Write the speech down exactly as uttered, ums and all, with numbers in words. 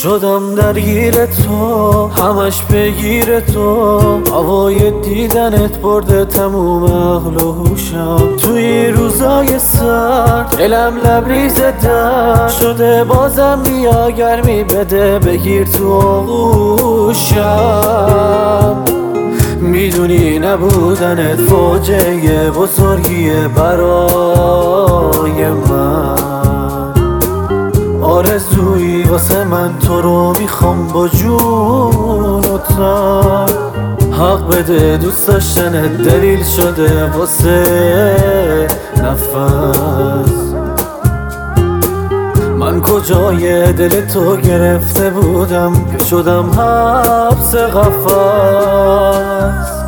شدم درگیر تو، همش بگیر تو. هوای دیدنت برده تموم عقل و هوشم. توی روزای سرد دلم لبریز درد شده، بازم بیا گرمی بده بگیر تو آغوشم. میدونی نبودنت فاجعه بزرگیه برای من. آرزویی واسه من تو رو میخوام با جون و تن. حق بده دوست داشتنت دلیل شده واسه نفس. من کجای دل تو گرفته بودم که شدم حبس قفس.